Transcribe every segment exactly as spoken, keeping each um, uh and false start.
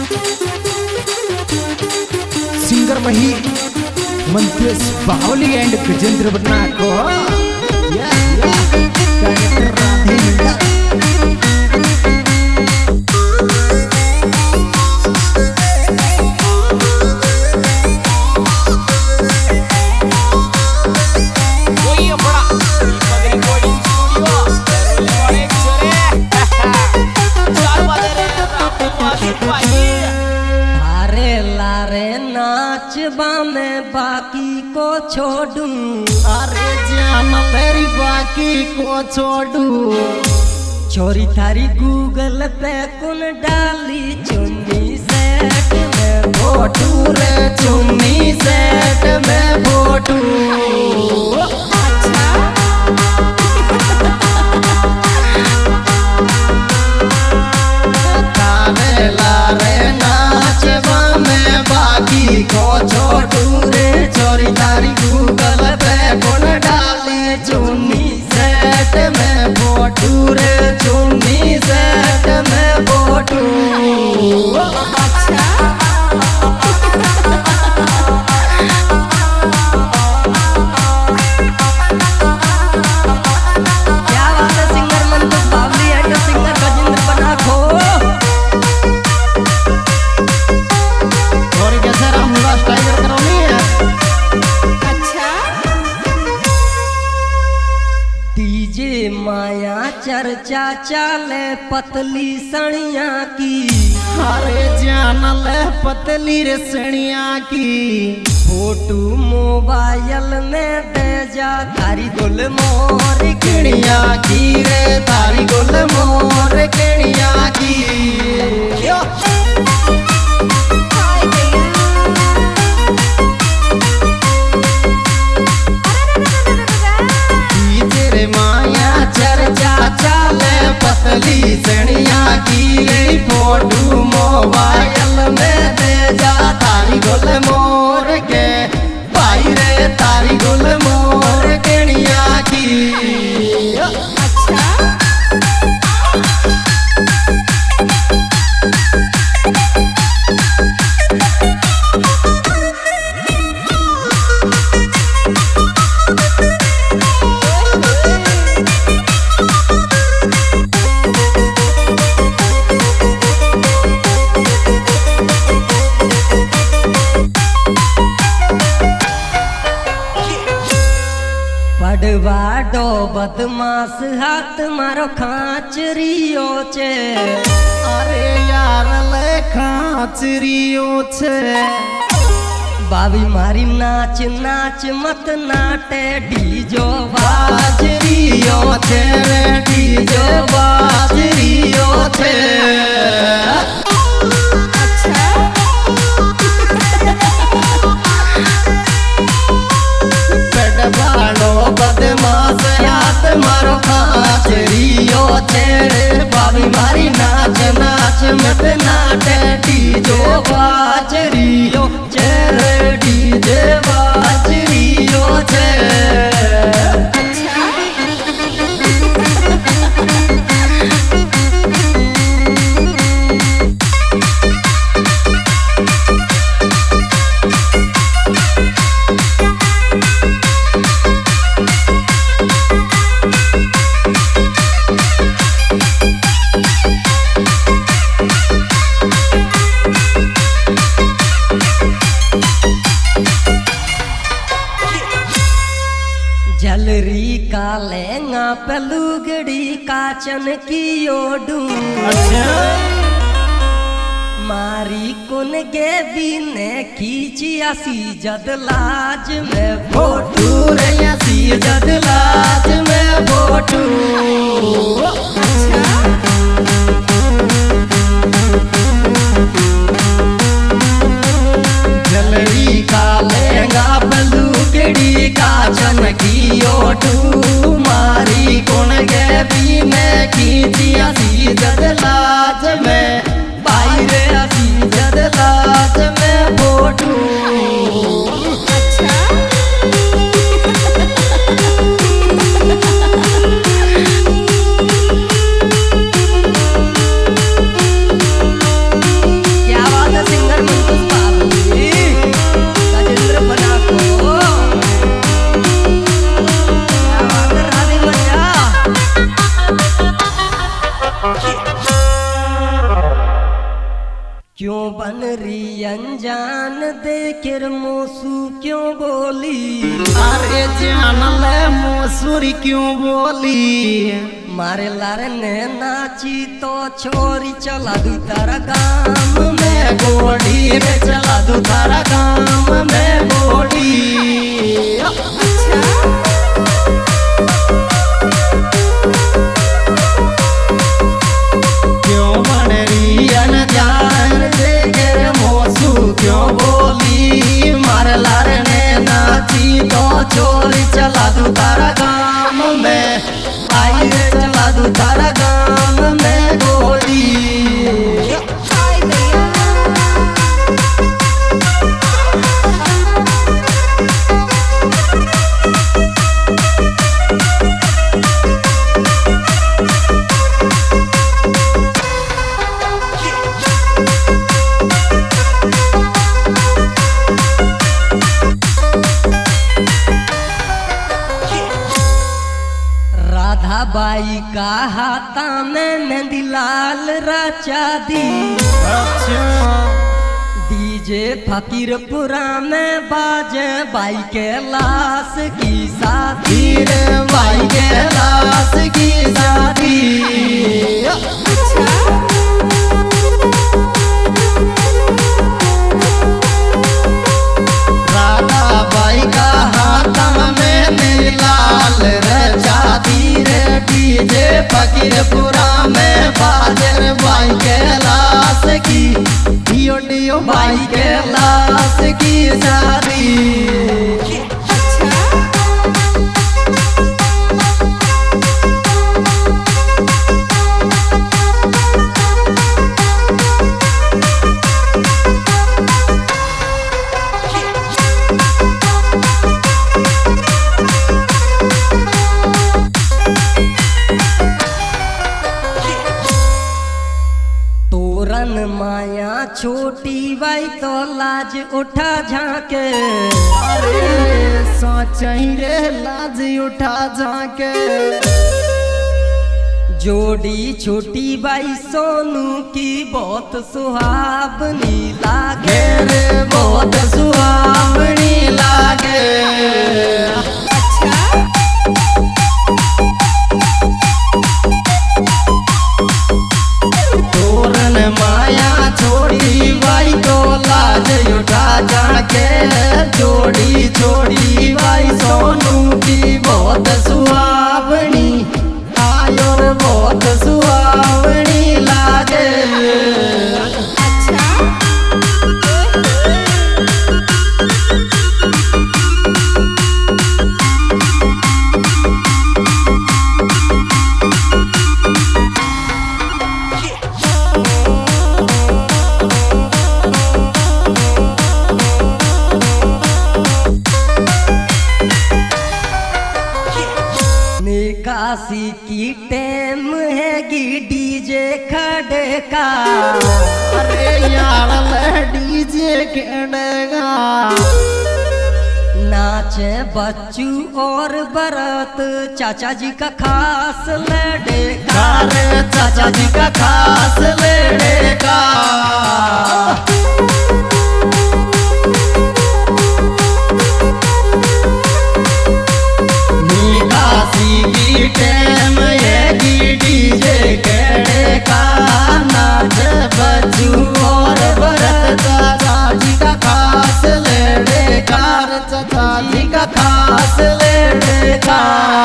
Singer वही मंतेश बावली and Gajendra बन्ना को या या डायरेक्टर राधे मिला मैं बाकी को छोड़ूं, अरे जान मेरी बाकी को छोड़ूं। छोरी थारी गूगल पे कौन डाली चुन्नी सेट में फोटू रे चुन्नी सेट में फोटू। तारे लारे नाचवा में बाकी को छोड़ू रे। छोरी तारी गूगल पे कौन डाली चुन्नी सेट में फोटू रे चुन्नी सेट में फोटू। क्या बात है सिंगर मंतेश बावली एंड सिंगर गजेंद्र बन्ना को। और कैसे रामूला स्टाइल करौनी है। अच्छा डीजे माया चर्चा चाले पतली सणिया की। अरे जान ले पतली रे सणिया की। फोटू मोबाइल में दे जा तारी गुल मोर किणिया की रे तारी गुल मोर किणिया की। पतली सणिया की रे फोटू मोबाइल में दे जा तारी गुल मोर के भाई रे तारी गुल मोर किणिया की। अच्छा बड़वाडो बदमाश हाथ मारो खाचरियो छे। अरे यार ले खाचरियो छे। बाबी मारी नाच नाच मत नाटे डीजो बाजरियो छे रे डीजो बाजरियो छे। बदमाश हाथ मारो खाचरियो छे। बाबी मारी नाच नाच मत नाटे डीजो बाजरियो छे रे डीजे बाजरियो छे। जलरी का लहंगा पे लुगड़ी काचन की ओडू। अच्छा मारी कुन के बीने खींचिया सी जद लाज में फोटू रे सी जद लाज में फोटू। जलरी का लहंगा लुगड़ी काचन की ओटू। मारी कौन गे भी मैं खींचिया सी जद लाज में भाई रे सी जद लाज में फोटू। क्यों बन रही अनजान देकर मोसू क्यों बोली। अरे जान ले मोसूरी क्यों बोली। मारे लारे ने नाची तो छोरी चला दू तारा गाम में गोड़ी रे चला दू तारा गाम में गोड़ी। क्यों बन रही अनजान देकर मोसू क्यों बोली। मार लार ने नाची तो छोरी चला दू तारा गाम में। आई रे चला दू तारा गाम में गोली। राधा बाई का हाथा में मेहंदी लाल राचा दी। डीजे फकीरपुरा में बाजे बाई के लाश की शादी रे बाई के लाश की शादी। राधा बाई का हाथा में मेरी लाल रचा दी रे। डीजे फकीरपुरा में बाजे बाई के लाश की। डियो डियो बाई के लाश की शादी। तोरन माया छोटी बाई तो लाज उठा झाके। अरे सोचही रे लाज उठा जाके। जोड़ी छोटी बाई सोनू की बहुत सुहावनी लागे रे बहुत सुहावनी लागे। तोरन माया छोड़ी बाई तो लाज उठा जाके। जोड़ी छोड़ी बाई सोनू की बहुत सुहावनी। आयो रे बहुत सुहावनी लागे। निकासी की टेम हैगी डीजे खड़े का। अरे यार ले डीजे केड़ेगा। नाचे बच्चू और भरत चाचा जी का खास लड़ेगा। अरे चाचा जी का खास लड़ेगा। निकासी की टेम ये डीजे केड़े का। नाच बच्चू और भरत चाचा जी का खास लड़ेगा। चाचा जी का खास लड़ेगा।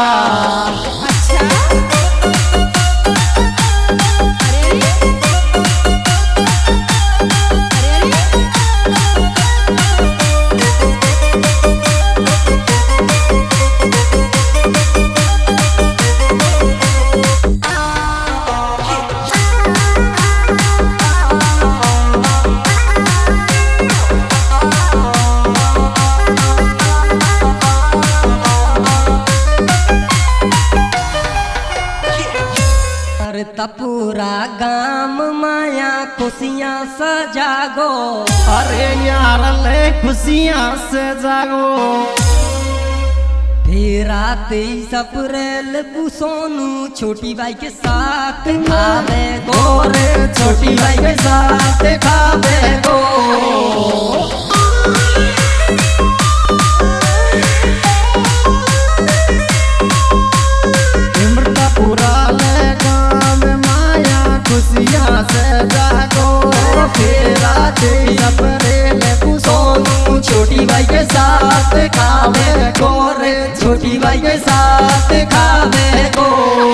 पूरा गाम माया खुशियाँ सजागो। अरे यार ले खुशियाँ से जागो। फिर आते अप्रैल को सोनू छोटी बाई के साथ खावे गोरे। छोटी बाई के साथ खावे से सपरे ले सोनू छोटी भाई के साथ खावे को रे छोटी भाई के साथ खावे को।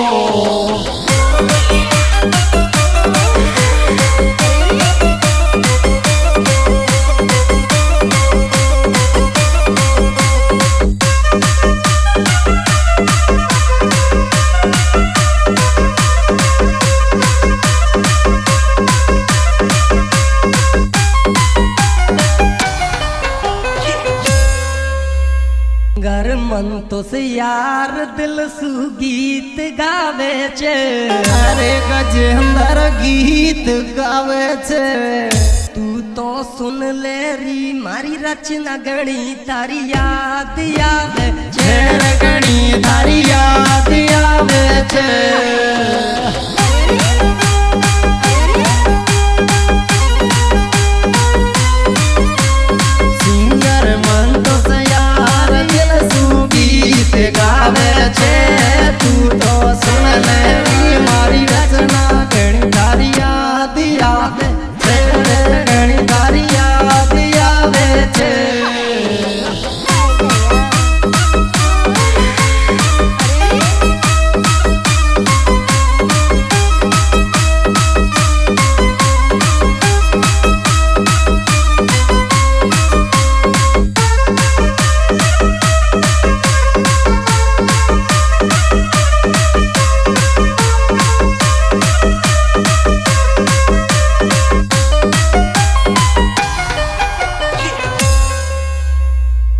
घर मन तो से यार दिल सु गीत गावे छे। अरे गजेंद्र गीत गावे छे। तू तो सुन ले री मारी रचना गणी तारी याद आवे छे। गणी तारी याद आवे छे।